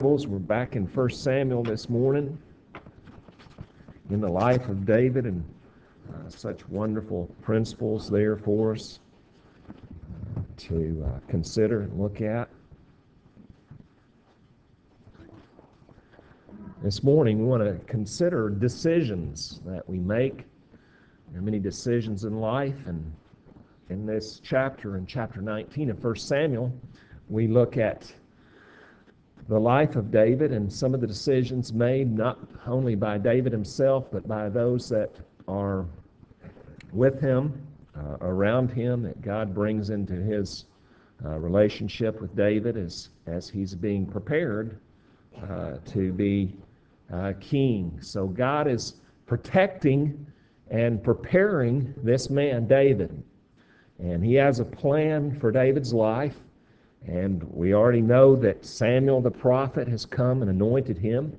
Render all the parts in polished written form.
We're back in 1 Samuel this morning in the life of David, and such wonderful principles there for us to consider and look at. This morning we want to consider decisions that we make. There are many decisions in life, and in this chapter, in chapter 19 of 1 Samuel, we look at the life of David and some of the decisions made not only by David himself, but by those that are with him, around him, that God brings into his relationship with David as he's being prepared to be king. So God is protecting and preparing this man, David. And he has a plan for David's life. And we already know that Samuel the prophet has come and anointed him.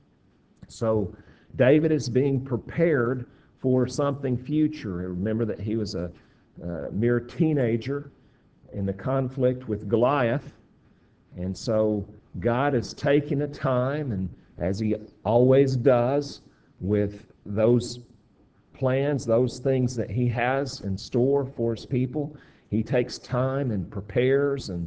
So David is being prepared for something future. Remember that he was a mere teenager in the conflict with Goliath. And so God is taking the time, and as he always does with those plans, those things that he has in store for his people, he takes time and prepares and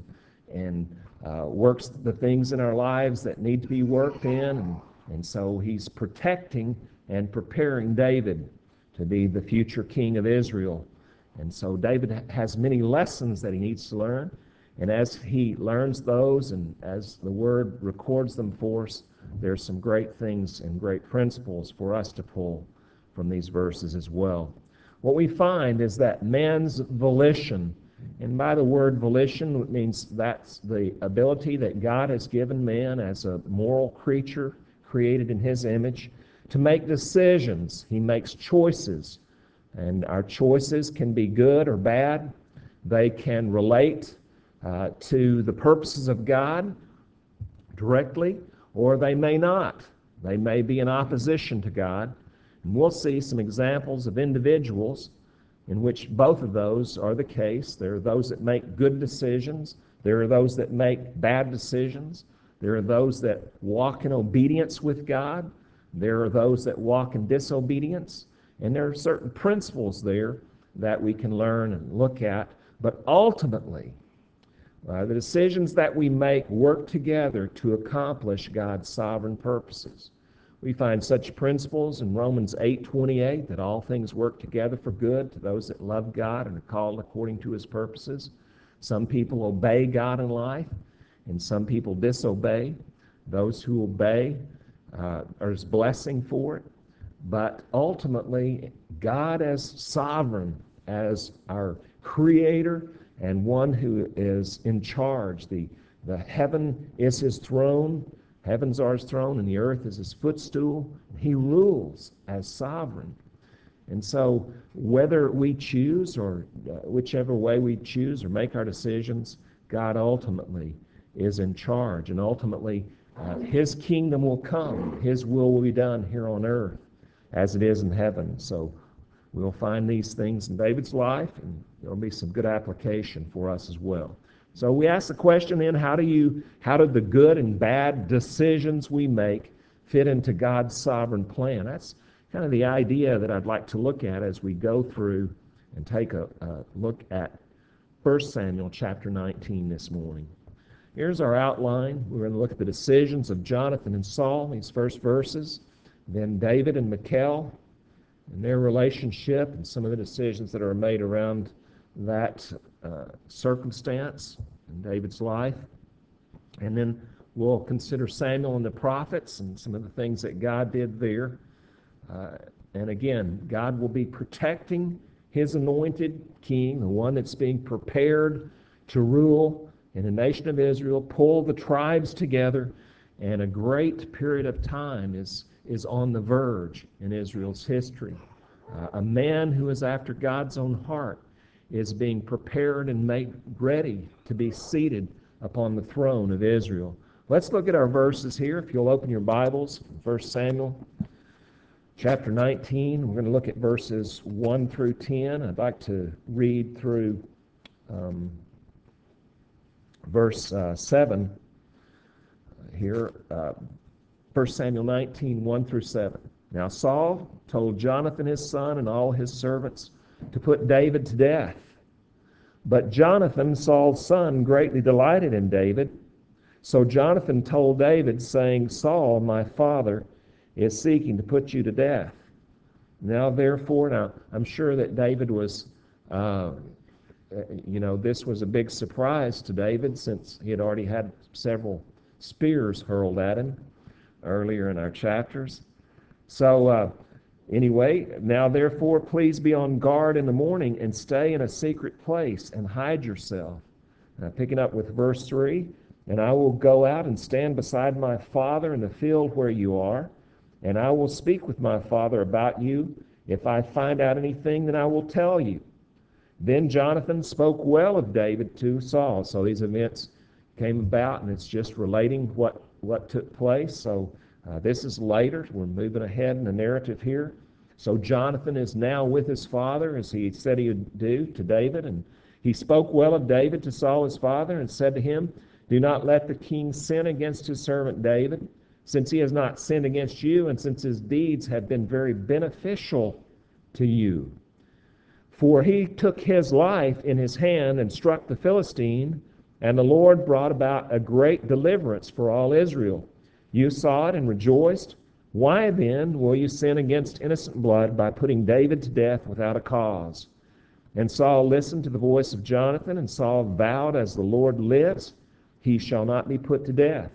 works the things in our lives that need to be worked in. And so he's protecting and preparing David to be the future king of Israel. And so David has many lessons that he needs to learn. And as he learns those and as the Word records them for us, there's some great things and great principles for us to pull from these verses as well. What we find is that man's volition, and by the word volition, it means that's the ability that God has given man as a moral creature created in his image to make decisions. He makes choices, and our choices can be good or bad. They can relate to the purposes of God directly, or they may not. They may be in opposition to God. And we'll see some examples of individuals in which both of those are the case. There are those that make good decisions. There are those that make bad decisions. There are those that walk in obedience with God. There are those that walk in disobedience. And there are certain principles there that we can learn and look at. But ultimately, the decisions that we make work together to accomplish God's sovereign purposes. We find such principles in Romans 8:28, that all things work together for good to those that love God and are called according to his purposes. Some people obey God in life, and some people disobey. Those who obey are his blessing for it. But ultimately, God as sovereign, as our creator, and one who is in charge. The heaven is his throne. Heavens are his throne, and the earth is his footstool. He rules as sovereign. And so whether we choose, or whichever way we choose or make our decisions, God ultimately is in charge. And ultimately, his kingdom will come. His will be done here on earth as it is in heaven. So we'll find these things in David's life, and there'll be some good application for us as well. So we ask the question then, how do the good and bad decisions we make fit into God's sovereign plan? That's kind of the idea that I'd like to look at as we go through and take a look at 1 Samuel chapter 19 this morning. Here's our outline. We're going to look at the decisions of Jonathan and Saul, these first verses, then David and Michal and their relationship and some of the decisions that are made around that circumstance in David's life. And then we'll consider Samuel and the prophets and some of the things that God did there. And again, God will be protecting his anointed king, the one that's being prepared to rule in the nation of Israel, pull the tribes together, and a great period of time is on the verge in Israel's history. A man who is after God's own heart is being prepared and made ready to be seated upon the throne of Israel. Let's look at our verses here. If you'll open your Bibles, 1 Samuel chapter 19. We're going to look at verses 1 through 10. I'd like to read through verse 7 here, 1 Samuel 19, 1 through 7. Now Saul told Jonathan his son and all his servants to put David to death. But Jonathan, Saul's son, greatly delighted in David. So Jonathan told David, saying, Saul, my father, is seeking to put you to death. Now I'm sure that David was, this was a big surprise to David, since he had already had several spears hurled at him earlier in our chapters. So anyway, now therefore please be on guard in the morning and stay in a secret place and hide yourself. Picking up with verse 3, and I will go out and stand beside my father in the field where you are, and I will speak with my father about you. If I find out anything, then I will tell you. Then Jonathan spoke well of David to Saul. So these events came about, and it's just relating what took place. So this is later. We're moving ahead in the narrative here. So Jonathan is now with his father, as he said he would do to David. And he spoke well of David to Saul his father, and said to him, do not let the king sin against his servant David, since he has not sinned against you, and since his deeds have been very beneficial to you. For he took his life in his hand and struck the Philistine, and the Lord brought about a great deliverance for all Israel. You saw it and rejoiced. Why then will you sin against innocent blood by putting David to death without a cause? And Saul listened to the voice of Jonathan, and Saul vowed, as the Lord lives, he shall not be put to death.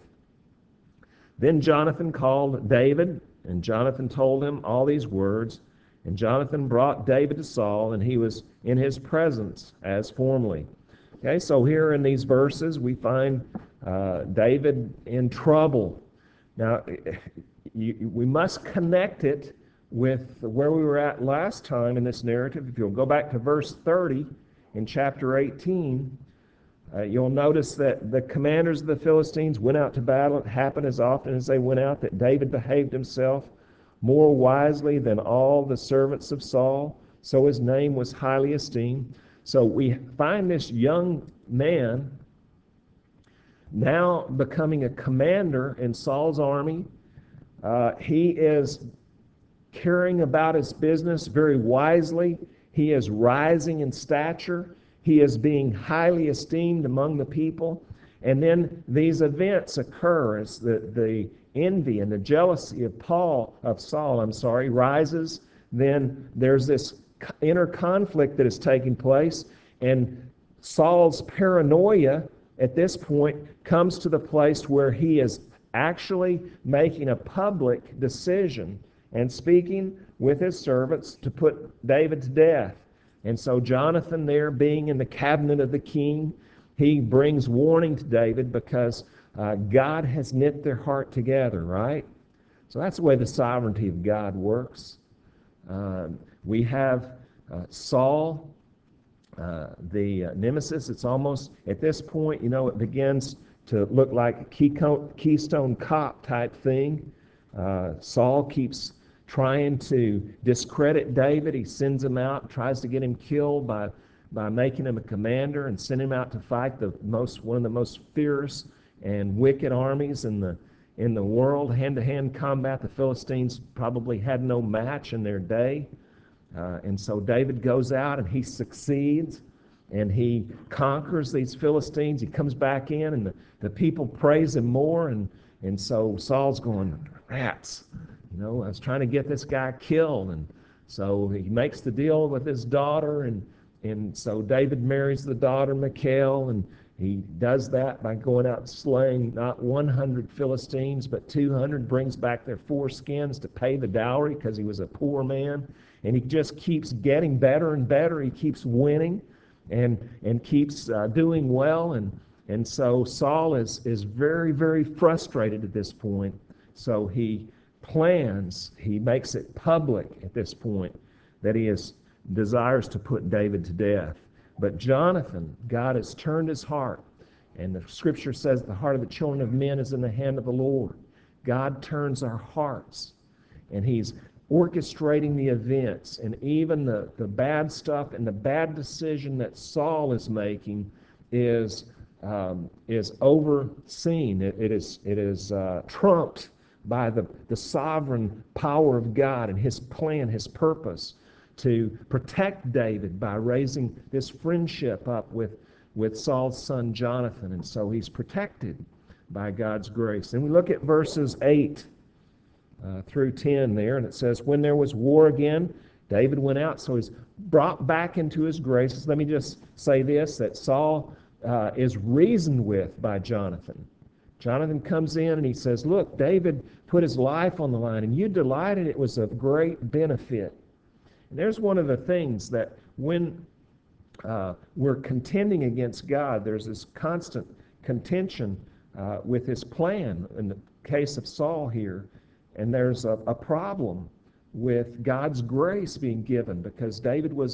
Then Jonathan called David, and Jonathan told him all these words. And Jonathan brought David to Saul, and he was in his presence as formerly. Okay, so here in these verses we find David in trouble. Now, we must connect it with where we were at last time in this narrative. If you'll go back to verse 30 in chapter 18, you'll notice that the commanders of the Philistines went out to battle. It happened as often as they went out that David behaved himself more wisely than all the servants of Saul, so his name was highly esteemed. So we find this young man now becoming a commander in Saul's army. He is carrying about his business very wisely. He is rising in stature. He is being highly esteemed among the people. And then these events occur as the envy and the jealousy of Saul rises. Then there's this inner conflict that is taking place, and Saul's paranoia at this point comes to the place where he is actually making a public decision and speaking with his servants to put David to death. And so Jonathan, there being in the cabinet of the king, he brings warning to David because God has knit their heart together, right? So that's the way the sovereignty of God works. We have Saul, the nemesis. It's almost, at this point, it begins to look like a Keystone Cop type thing. Saul keeps trying to discredit David. He sends him out, tries to get him killed by making him a commander and send him out to fight one of the most fierce and wicked armies in the world. Hand-to-hand combat, the Philistines probably had no match in their day. And so David goes out and he succeeds, and he conquers these Philistines. He comes back in, and the people praise him more. And so Saul's going, rats. I was trying to get this guy killed. And so he makes the deal with his daughter, and so David marries the daughter, Michal, and he does that by going out and slaying not 100 Philistines, but 200, brings back their foreskins to pay the dowry because he was a poor man. And he just keeps getting better and better. He keeps winning and keeps doing well. And so Saul is very, very frustrated at this point. So he makes it public at this point that he desires to put David to death. But Jonathan, God has turned his heart, and the scripture says the heart of the children of men is in the hand of the Lord. God turns our hearts, and he's orchestrating the events, and even the bad stuff and the bad decision that Saul is making is is overseen. It is trumped by the sovereign power of God and His plan, His purpose to protect David by raising this friendship up with Saul's son Jonathan. And so he's protected by God's grace. And we look at verses 8 through 10 there, and it says, when there was war again, David went out. So he's brought back into his graces. Let me just say this, that Saul is reasoned with by Jonathan. Jonathan comes in and he says, look, David put his life on the line, and you delighted. It was of great benefit. And there's one of the things that when we're contending against God, there's this constant contention with His plan in the case of Saul here. And there's a problem with God's grace being given, because David was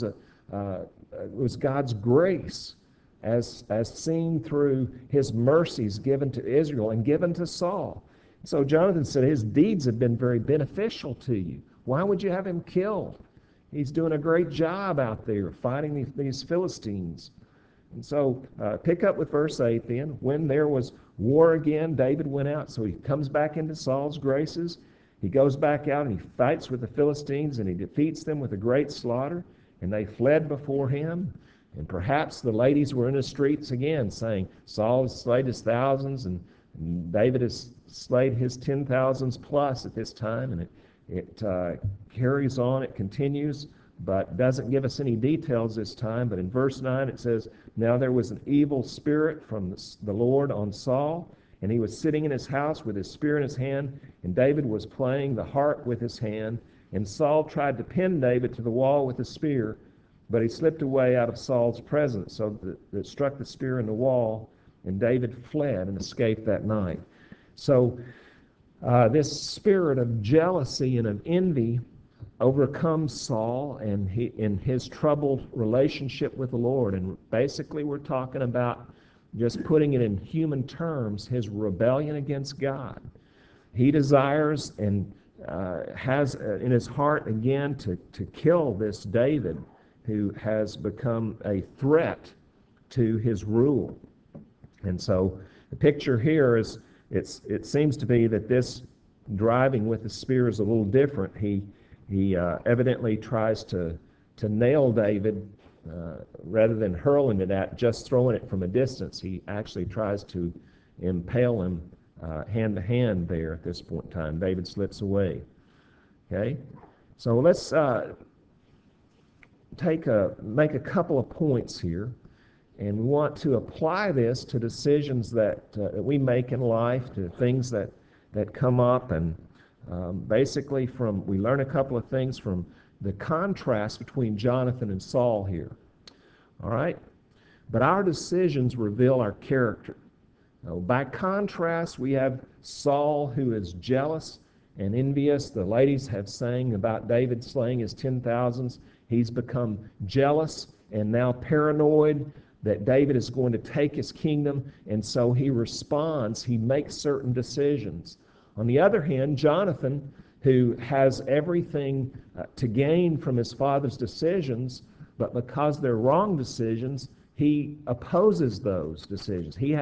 God's grace as seen through His mercies given to Israel and given to Saul. So Jonathan said, his deeds have been very beneficial to you. Why would you have him killed? He's doing a great job out there fighting these Philistines. And so pick up with verse 8 then. When there was war again, David went out. So he comes back into Saul's graces. He goes back out and he fights with the Philistines, and he defeats them with a great slaughter, and they fled before him. And perhaps the ladies were in the streets again saying, Saul has slayed his thousands, and David has slayed his 10,000s plus at this time. And it carries on, it continues, but doesn't give us any details this time. But in verse 9 it says, now there was an evil spirit from the Lord on Saul, and he was sitting in his house with his spear in his hand, and David was playing the harp with his hand. And Saul tried to pin David to the wall with a spear, but he slipped away out of Saul's presence, so that it struck the spear in the wall, and David fled and escaped that night. So this spirit of jealousy and of envy overcomes Saul and in his troubled relationship with the Lord. And basically we're talking about, just putting it in human terms, his rebellion against God. He desires and has in his heart again to kill this David, who has become a threat to his rule. And so the picture here is, it seems to be that this driving with the spear is a little different. He evidently tries to nail David rather than hurling it at, just throwing it from a distance. He actually tries to impale him hand to hand there at this point in time. David slips away. Okay? So let's make a couple of points here, and we want to apply this to decisions that we make in life, to things that come up, and basically we learn a couple of things from the contrast between Jonathan and Saul here. All right? But our decisions reveal our character. Now, by contrast, we have Saul, who is jealous and envious. The ladies have sang about David slaying his 10,000s. He's become jealous and now paranoid that David is going to take his kingdom, and so he responds. He makes certain decisions. On the other hand, Jonathan, who has everything to gain from his father's decisions, but because they're wrong decisions, he opposes those decisions. He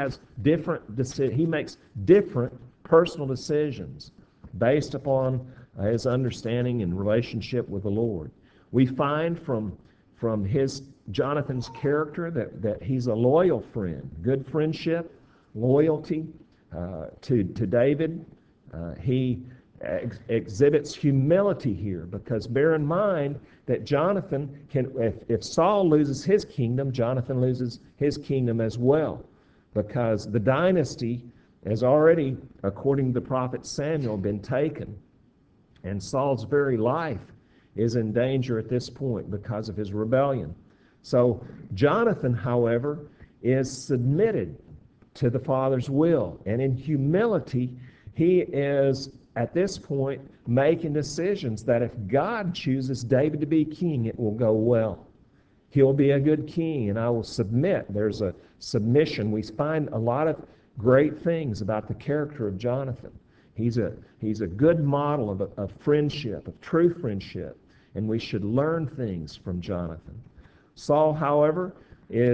makes different personal decisions based upon his understanding and relationship with the Lord. We find from Jonathan's character that he's a loyal friend, good friendship, loyalty to David. He exhibits humility here, because bear in mind that Jonathan if Saul loses his kingdom, Jonathan loses his kingdom as well, because the dynasty has already, according to the prophet Samuel, been taken, and Saul's very life is in danger at this point because of his rebellion. So Jonathan, however, is submitted to the Father's will, and in humility he is at this point making decisions that if God chooses David to be king, it will go well. He'll be a good king, and I will submit. There's a submission. We find a lot of great things about the character of Jonathan. He's a good model of friendship, of true friendship, and we should learn things from Jonathan. Saul, however, is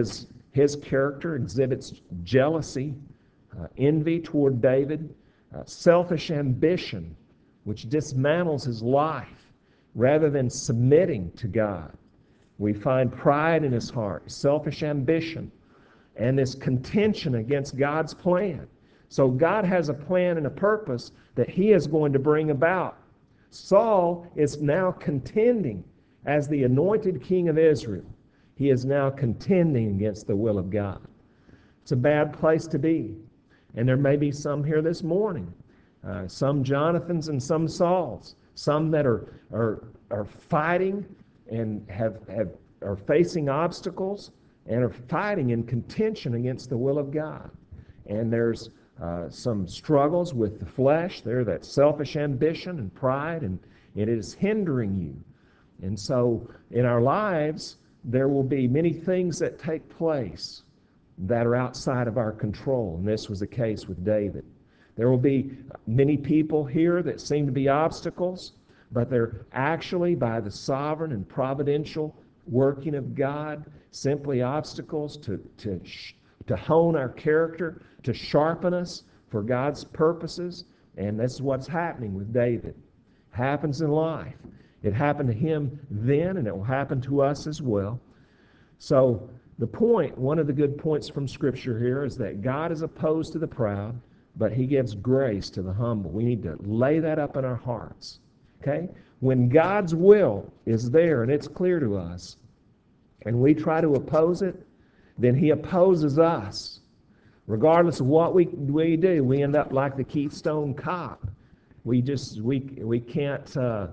His character exhibits jealousy, envy toward David, selfish ambition, which dismantles his life rather than submitting to God. We find pride in his heart, selfish ambition, and this contention against God's plan. So God has a plan and a purpose that he is going to bring about. Saul is now contending as the anointed king of Israel. He is now contending against the will of God. It's a bad place to be. And there may be some here this morning, some Jonathans and some Sauls, some that are fighting and are facing obstacles and are fighting in contention against the will of God. And there's some struggles with the flesh there, that selfish ambition and pride, and it is hindering you. And so in our lives, there will be many things that take place that are outside of our control, and this was the case with David. There will be many people here that seem to be obstacles, but they're actually, by the sovereign and providential working of God, simply obstacles to hone our character, to sharpen us for God's purposes. And this is what's happening with David. Happens in life. It happened to him then, and it will happen to us as well. So the point, one of the good points from Scripture here, is that God is opposed to the proud, but he gives grace to the humble. We need to lay that up in our hearts. Okay? When God's will is there and it's clear to us, and we try to oppose it, then he opposes us. Regardless of what we do, we end up like the Keystone Cop. We can't,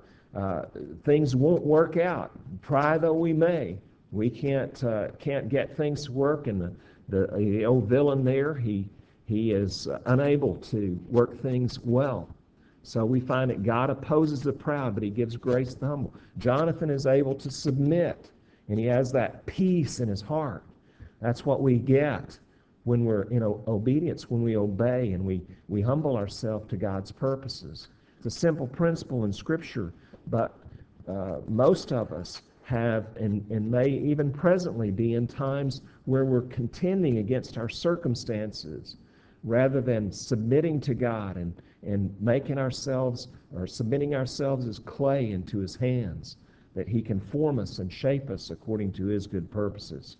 things won't work out. Try though we may. We can't get things to work, and the old villain there, he is unable to work things well. So we find that God opposes the proud, but he gives grace to the humble. Jonathan is able to submit, and he has that peace in his heart. That's what we get when we're in obedience, when we obey and we humble ourselves to God's purposes. It's a simple principle in Scripture, but most of us have and may even presently be in times where we're contending against our circumstances rather than submitting to God and making ourselves or submitting ourselves as clay into his hands, that he can form us and shape us according to his good purposes.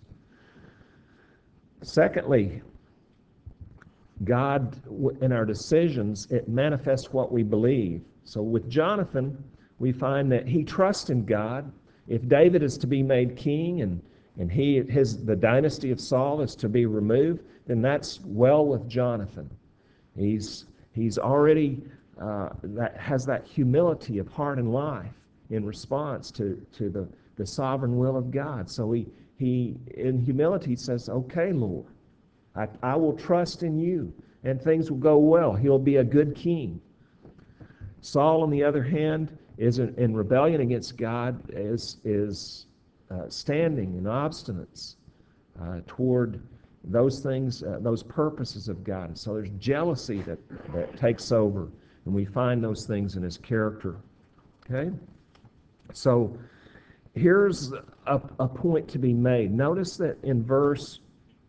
Secondly, God, in our decisions, it manifests what we believe. So with Jonathan, we find that he trusts in God. If David is to be made king and the dynasty of Saul is to be removed, then that's well with Jonathan. He's already has that humility of heart and life in response to the sovereign will of God. So he in humility says, "Okay, Lord, I will trust in you, and things will go well. He'll be a good king." Saul, on the other hand, is in rebellion against God, is standing in obstinance toward those things, those purposes of God. So there's jealousy that takes over, and we find those things in his character. Okay? So here's a point to be made. Notice that in verse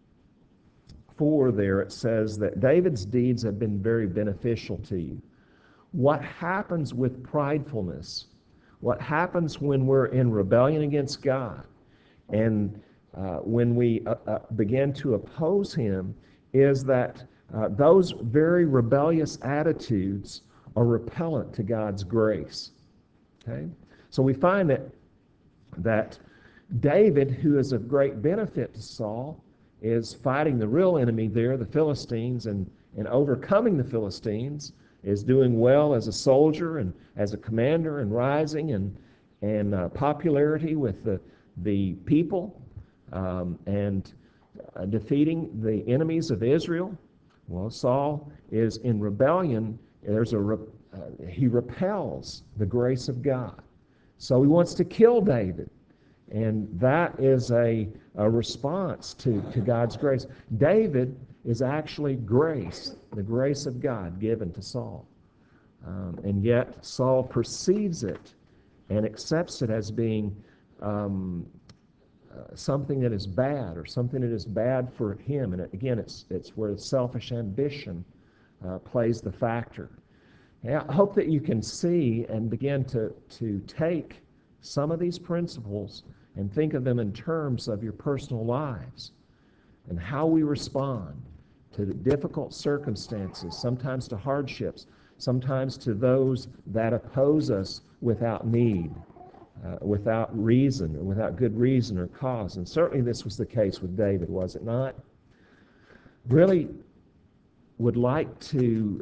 4 there, it says that David's deeds have been very beneficial to you. What happens with pridefulness, what happens when we're in rebellion against God, and when we begin to oppose him, is that those very rebellious attitudes are repellent to God's grace. Okay? So we find that David, who is of great benefit to Saul, is fighting the real enemy there, the Philistines, and overcoming the Philistines, is doing well as a soldier and as a commander and rising and popularity with the people and defeating the enemies of Israel. Well, Saul is in rebellion. He repels the grace of God. So he wants to kill David. And that is a response to God's grace. David is actually grace, the grace of God given to Saul. And yet Saul perceives it and accepts it as being something that is bad or something that is bad for him. And again, it's where selfish ambition plays the factor. And I hope that you can see and begin to take some of these principles and think of them in terms of your personal lives and how we respond to the difficult circumstances, sometimes to hardships, sometimes to those that oppose us without need, without reason, or without good reason or cause. And certainly this was the case with David, was it not? Really would like to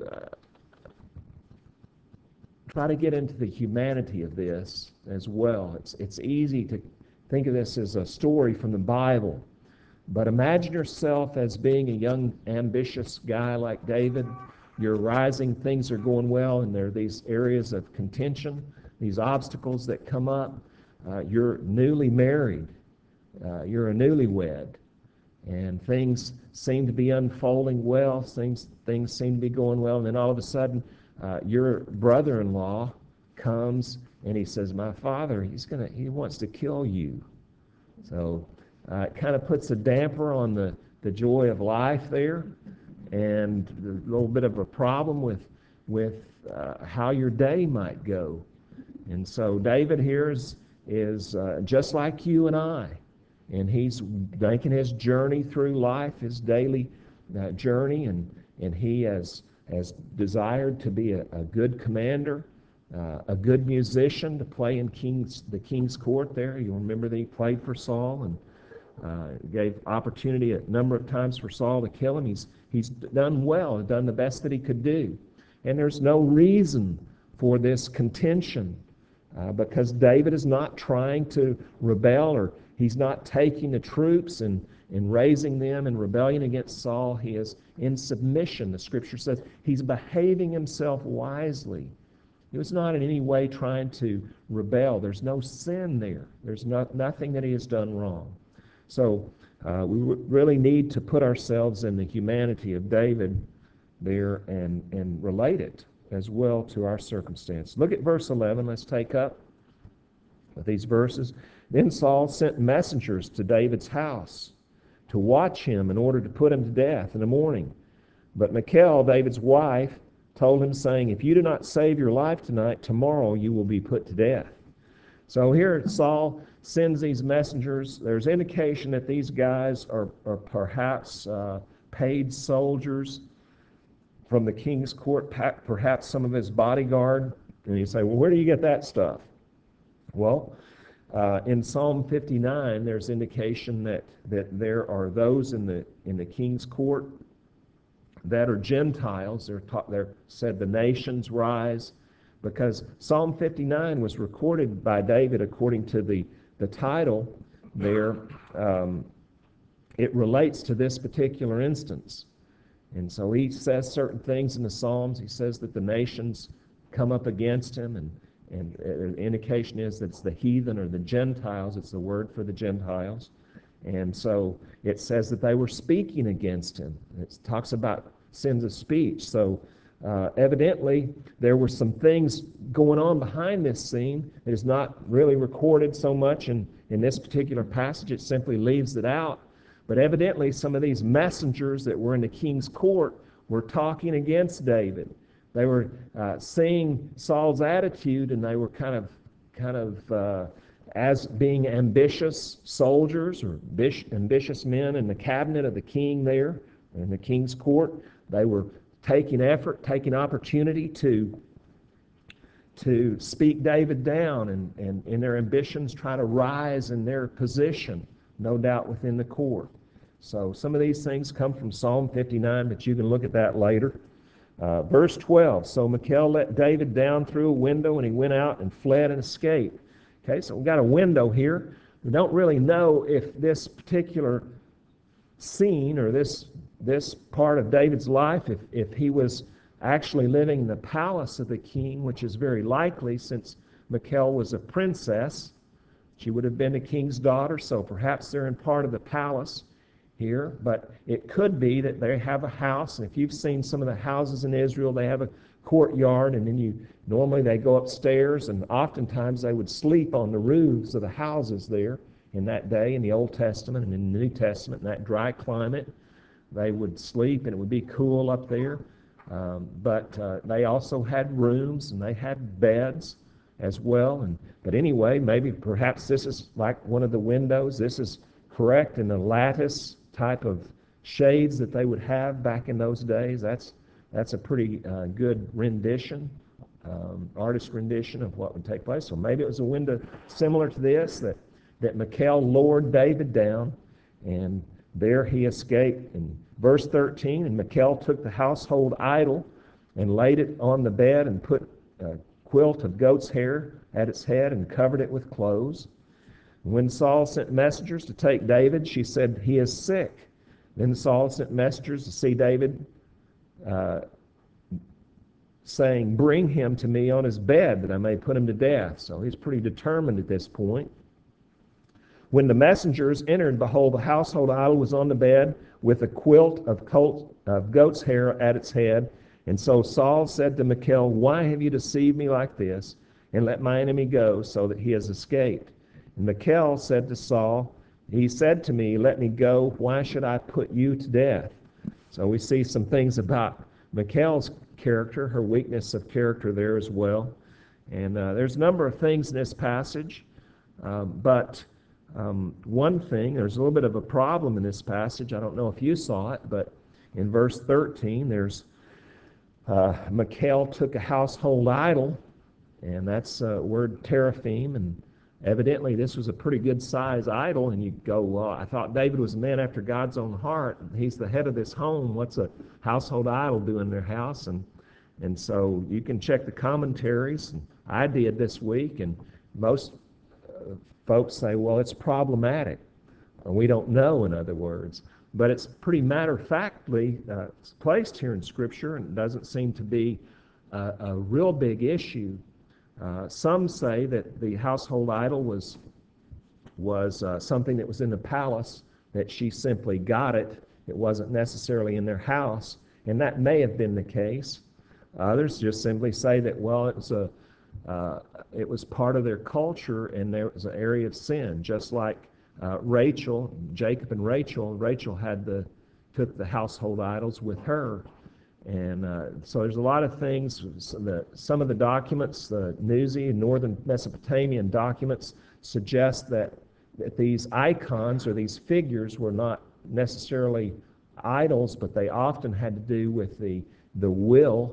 try to get into the humanity of this as well. It's easy to think of this as a story from the Bible, but imagine yourself as being a young, ambitious guy like David. You're rising, things are going well, and there are these areas of contention, these obstacles that come up. You're newly married. You're a newlywed. And things seem to be unfolding well. Things seem to be going well. And then all of a sudden, your brother-in-law comes and he says, "My father, he wants to kill you." So it kind of puts a damper on the joy of life there, and a little bit of a problem with how your day might go. And so David here is just like you and I, and he's making his journey through life, his daily journey, and he has desired to be a good commander, a good musician, to play in the king's court there. You'll remember that he played for Saul and gave opportunity a number of times for Saul to kill him. He's done well, done the best that he could do. And there's no reason for this contention because David is not trying to rebel, or he's not taking the troops and raising them in rebellion against Saul. He is in submission. The scripture says he's behaving himself wisely. He was not in any way trying to rebel. There's no sin there. There's nothing that he has done wrong. So we really need to put ourselves in the humanity of David there and relate it as well to our circumstance. Look at verse 11. Let's take up with these verses. Then Saul sent messengers to David's house to watch him in order to put him to death in the morning. But Michal, David's wife, told him, saying, "If you do not save your life tonight, tomorrow you will be put to death." So here Saul sends these messengers. There's indication that these guys are perhaps paid soldiers from the king's court, perhaps some of his bodyguard. And you say, well, where do you get that stuff? Well, in Psalm 59, there's indication that there are those in the king's court that are Gentiles. They're said the nations rise, because Psalm 59 was recorded by David according to the title there. It relates to this particular instance. And so he says certain things in the Psalms. He says that the nations come up against him, and the indication is that it's the heathen or the Gentiles. It's the word for the Gentiles. And so it says that they were speaking against him. It talks about sins of speech. So evidently there were some things going on behind this scene. It is not really recorded so much in this particular passage. It simply leaves it out. But evidently some of these messengers that were in the king's court were talking against David. They were seeing Saul's attitude, and they were kind of as being ambitious soldiers or ambitious men in the cabinet of the king there in the king's court. They were taking effort, taking opportunity to speak David down, and in their ambitions try to rise in their position, no doubt within the court. So some of these things come from Psalm 59, but you can look at that later. Verse 12, so Michal let David down through a window, and he went out and fled and escaped. Okay, so we've got a window here. We don't really know if this particular scene or this part of David's life, if he was actually living in the palace of the king, which is very likely since Michal was a princess. She would have been the king's daughter, so perhaps they're in part of the palace here. But it could be that they have a house, and if you've seen some of the houses in Israel, they have a courtyard, and then normally they go upstairs, and oftentimes they would sleep on the roofs of the houses there in that day in the Old Testament and in the New Testament, in that dry climate. They would sleep and it would be cool up there. But they also had rooms and they had beds as well. But anyway, maybe perhaps this is like one of the windows. This is correct in the lattice type of shades that they would have back in those days. That's a pretty good rendition, artist rendition of what would take place. So maybe it was a window similar to this that Michal lured David down, and there he escaped. In verse 13, and Michal took the household idol and laid it on the bed and put a quilt of goat's hair at its head and covered it with clothes. When Saul sent messengers to take David, she said, "He is sick." Then Saul sent messengers to see David, saying, "Bring him to me on his bed, that I may put him to death." So he's pretty determined at this point. When the messengers entered, behold, the household idol was on the bed with a quilt of goat's hair at its head. And so Saul said to Michal, "Why have you deceived me like this, and let my enemy go, so that he has escaped?" And Michal said to Saul, "He said to me, 'Let me go. Why should I put you to death?'" So we see some things about Michal's character, her weakness of character there as well. And there's a number of things in this passage, but one thing, there's a little bit of a problem in this passage. I don't know if you saw it, but in verse 13, there's Michal took a household idol, and that's word teraphim, and evidently this was a pretty good size idol. And you go, well, I thought David was a man after God's own heart. He's the head of this home. What's a household idol do in their house? And so you can check the commentaries. I did this week, and most folks say, well, it's problematic. We don't know, in other words. But it's pretty matter-of-factly placed here in Scripture, and it doesn't seem to be a real big issue. Some say that the household idol was something that was in the palace, that she simply got it. It wasn't necessarily in their house, and that may have been the case. Others just simply say that, well, it was part of their culture, and there was an area of sin, just like Jacob and Rachel took the household idols with her. And so there's a lot of things. Some of the documents, the Nuzi and Northern Mesopotamian documents, suggest that these icons or these figures were not necessarily idols, but they often had to do with the will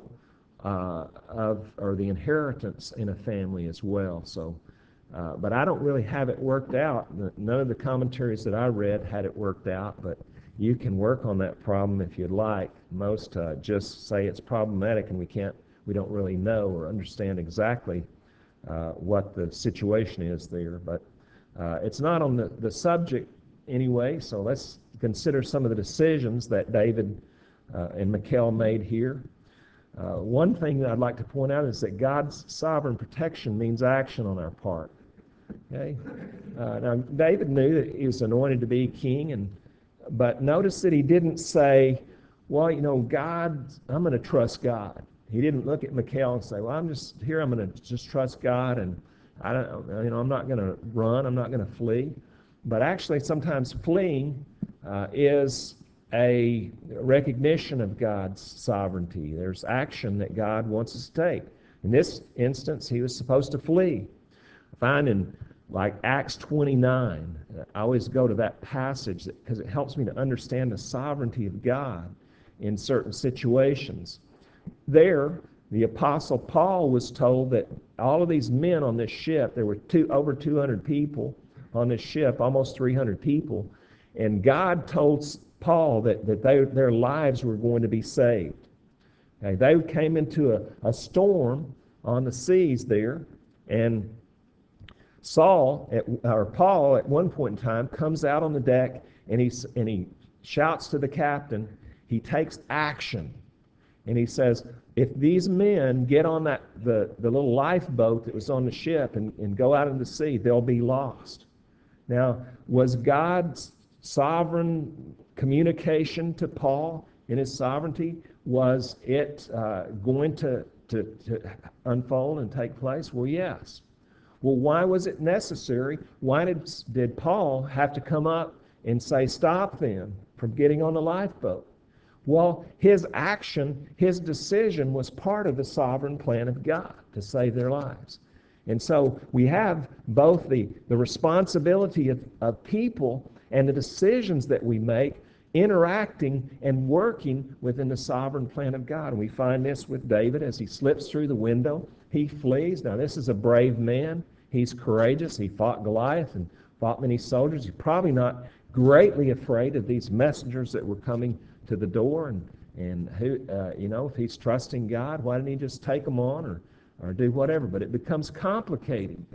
or the inheritance in a family as well. So, but I don't really have it worked out. None of the commentaries that I read had it worked out, but you can work on that problem if you'd like. Most just say it's problematic, and we don't really know or understand exactly what the situation is there. But it's not on the subject anyway, so let's consider some of the decisions that David and Michal made here. One thing that I'd like to point out is that God's sovereign protection means action on our part. Okay? Now, David knew that he was anointed to be king, but notice that he didn't say, well, God, I'm going to trust God. He didn't look at Michal and say, well, I'm going to just trust God, and I'm not going to run, I'm not going to flee. But actually, sometimes fleeing is a recognition of God's sovereignty. There's action that God wants us to take. In this instance, he was supposed to flee. I find in like Acts 29, I always go to that passage because it helps me to understand the sovereignty of God in certain situations. There, the Apostle Paul was told that all of these men on this ship, there were over 200 people on this ship, almost 300 people, and God told Paul that their lives were going to be saved. Okay, they came into a storm on the seas there, and Paul at one point in time comes out on the deck, and he shouts to the captain. He takes action, and he says, if these men get on the little lifeboat that was on the ship and go out into the sea, they'll be lost. Now, was God's sovereign communication to Paul in his sovereignty, was it going to unfold and take place? Well, yes. Well, why was it necessary? Why did Paul have to come up and say, stop them from getting on the lifeboat? Well, his action, his decision was part of the sovereign plan of God to save their lives. And so we have both the responsibility of people and the decisions that we make interacting and working within the sovereign plan of God. And we find this with David as he slips through the window. He flees. Now, this is a brave man. He's courageous. He fought Goliath and fought many soldiers. He's probably not greatly afraid of these messengers that were coming to the door. And who, if he's trusting God, why didn't he just take them on or do whatever? But it becomes complicated.